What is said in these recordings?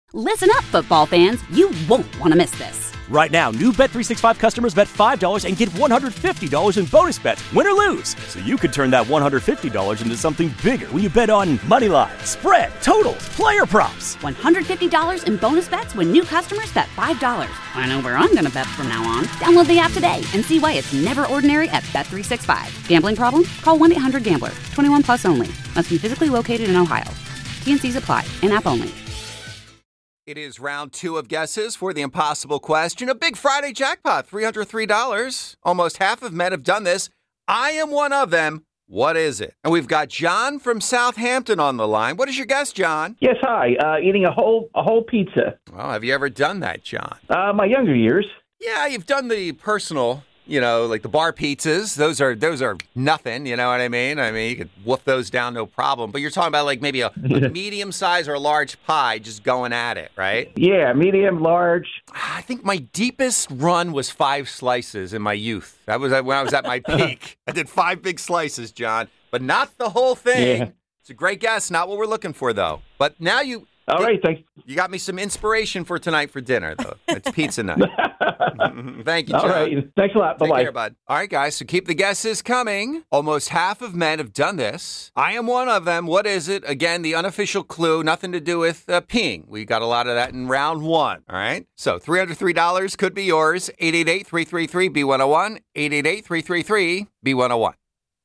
Listen up, football fans. You won't want to miss this. Right now, new Bet365 customers bet $5 and get $150 in bonus bets, win or lose. So you could turn that $150 into something bigger when you bet on moneyline, spread, totals, player props. $150 in bonus bets when new customers bet $5. I know where I'm going to bet from now on. Download the app today and see why it's never ordinary at Bet365. Gambling problem? Call 1-800-GAMBLER. 21 plus only. Must be physically located in Ohio. T&Cs apply. In-app only. It is round 2 of guesses for the impossible question. A big Friday jackpot, $303. Almost half of men have done this. I am one of them. What is it? And we've got John from Southampton on the line. What is your guess, John? Yes, hi. Eating a whole pizza. Well, have you ever done that, John? My younger years. Yeah, you've done the personal, like the bar pizzas. Those are nothing, you know what I mean? I mean, you could wolf those down, no problem. But you're talking about like maybe a medium size or a large pie just going at it, right? Yeah, medium, large. I think my deepest run was 5 slices in my youth. That was when I was at my peak. I did 5 big slices, John, but not the whole thing. Yeah. It's a great guess. Not what we're looking for, though. But now you... All right, thanks. You got me some inspiration for tonight for dinner, though. It's pizza night. Thank you, John. All right. Thanks a lot. Bye-bye. Take care, bud. All right, guys, so keep the guesses coming. Almost half of men have done this. I am one of them. What is it? Again, the unofficial clue, nothing to do with peeing. We got a lot of that in round 1, all right? So $303 could be yours. 888-333-B101. 888-333-B101.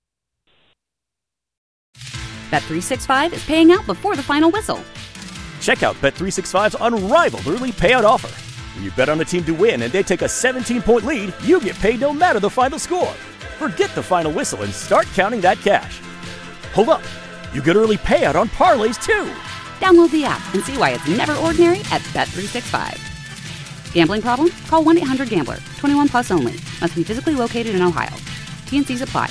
Bet365 is paying out before the final whistle. Check out Bet365's unrivaled early payout offer. When you bet on a team to win and they take a 17-point lead, you get paid no matter the final score. Forget the final whistle and start counting that cash. Hold up. You get early payout on parlays, too. Download the app and see why it's never ordinary at Bet365. Gambling problem? Call 1-800-GAMBLER. 21 plus only. Must be physically located in Ohio. T&Cs apply.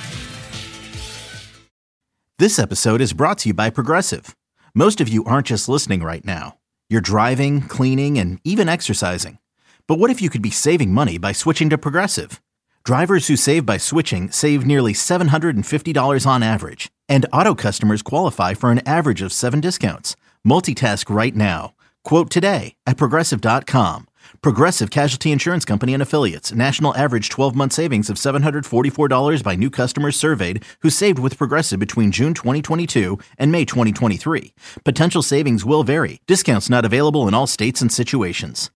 This episode is brought to you by Progressive. Most of you aren't just listening right now. You're driving, cleaning, and even exercising. But what if you could be saving money by switching to Progressive? Drivers who save by switching save nearly $750 on average. And auto customers qualify for an average of 7 discounts. Multitask right now. Quote today at Progressive.com. Progressive Casualty Insurance Company and Affiliates. National average 12-month savings of $744 by new customers surveyed who saved with Progressive between June 2022 and May 2023. Potential savings will vary. Discounts not available in all states and situations.